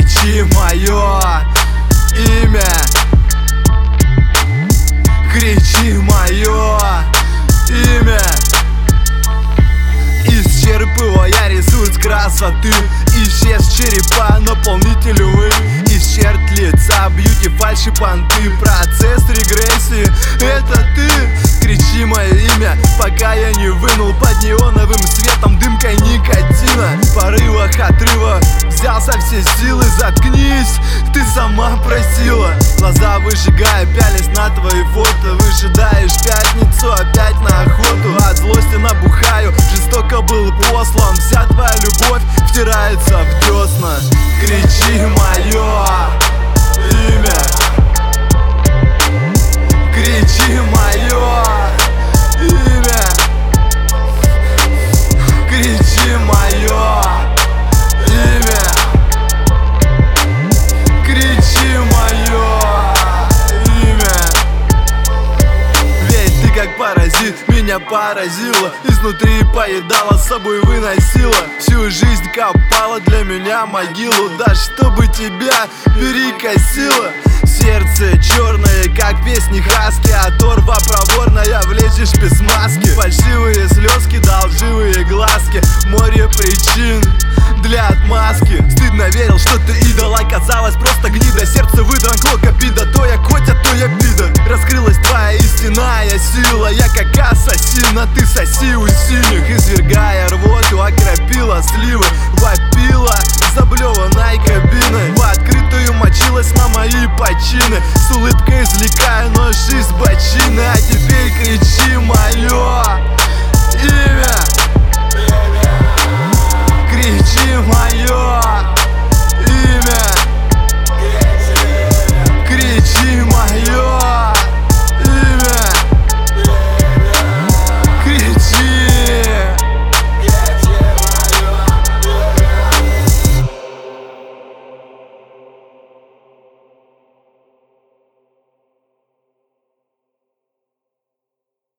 Кричи мое имя, кричи мое имя. Исчерпывая ресурс красоты, исчез черепа, наполнитель увы. Исчерт лица, бьюти, фальши, понты. Процесс регрессии — это ты. Кричи мое имя, пока я не вынул под неоновым светом дымкой никотина. В порывах отрыва взял со всей силы. Заткнись, ты сама просила. Глаза выжигая, пялись на твои фото. Выжидаешь пятницу, опять на охоту. От злости набухаю, жестоко был послан. Вся твоя любовь втирается в десна. Кричи мое имя, кричи мое имя, кричи мое имя, кричи мое имя. Ведь ты как паразит меня поразила, изнутри поедала, с собой выносила. Всю жизнь копала для меня могилу, да чтобы тебя перекосило. Сердце черное, как песни Хаски, оторва проворная, влезешь без маски. Фальшивые слезки, долживые глазки, море причин для отмазки. Стыдно верил, что ты идол, оказалось просто гнида. Сердце выдран клок обида, то я котя, то я пидор. Раскрылась твоя истинная сила, я как ассасин, а ты соси у синих. Извергая рвоту, окропила сливы, вопила заблеванной кабиной. В открытую мочилась на мои почины, с улыбкой извлекая